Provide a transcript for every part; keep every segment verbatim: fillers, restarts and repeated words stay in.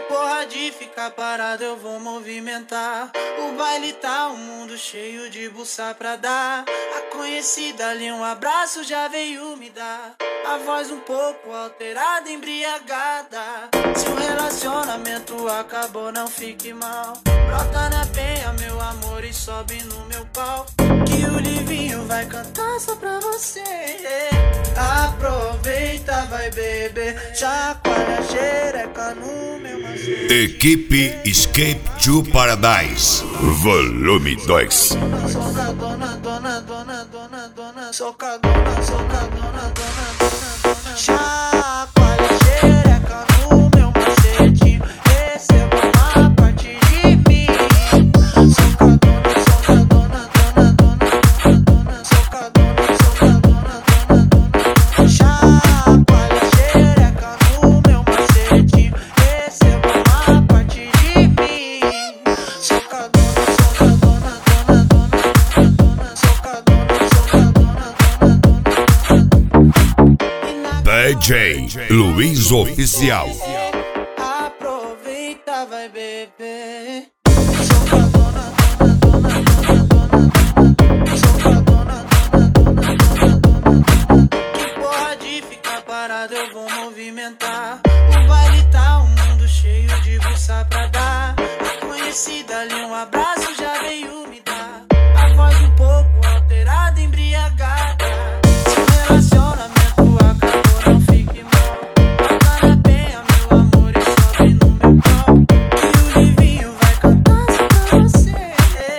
porra de ficar parado, eu vou movimentar. O baile tá um mundo cheio de buça pra dar. A conhecida ali, um abraço já veio me dar. A voz um pouco alterada, embriagada. Se o relacionamento acabou, não fique mal. Brota na penha, meu amor, e sobe no meu pau, que o Livinho vai cantar só pra você. Aproveita, vai beber, chacoalha a xereca no meu macete. Equipe Escape to Paradise Volume dois. Soca dona, dona, dona, dona, dona, soca dona, soca dona, dona, dona, dona. Chacoalha a xereca no meu macetinho, receba uma parte de mim. Soca dona, soca dona, dona, dona, dona, soca dona, soca dona, dona, dona. Chacoalha a xereca no meu macetinho, receba uma parte de mim. Soca dona, soca dona, dona, dona, dona, soca dona, soca dona, dona, dona. D J Luiz Oficial. Aproveita, vai beber. Soca dona, dona, dona, dona, dona, soca dona, dona, dona, dona, dona. Que porra de ficar parado, eu vou movimentar. O baile tá um mundo cheio de buça pra dar. A conhecida ali, um abraço já veio me dar. A voz um pouco alterada, embriagada. Se o relacionamento acabou, não fique mal. Bota na penha, meu amor, e sobe no meu pau, que o Livinho vai cantar só pra você.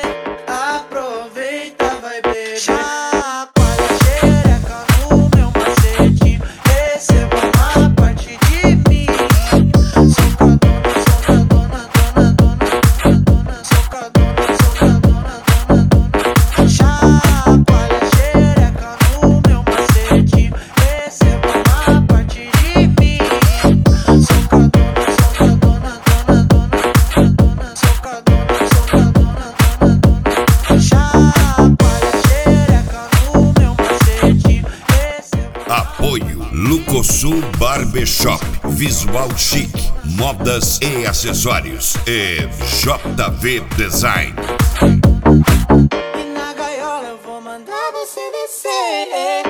Aproveita, vai beber, chacoalha a xereca no meu macetinho, receba uma parte de mim. Soca dona, soca dona, dona, dona, dona, soca dona, soca dona, dona, dona. Chacoalha a xereca no meu macetinho, receba uma parte de mim. Soca dona, soca dona, dona, dona, dona, soca dona, soca dona, dona, dona. Chacoalha a xereca no meu macetinho, receba. Apoio Lucosul Barbershop, Visual Chic, Modas e Acessórios e J V Design. E na gaiola eu vou mandar você descer.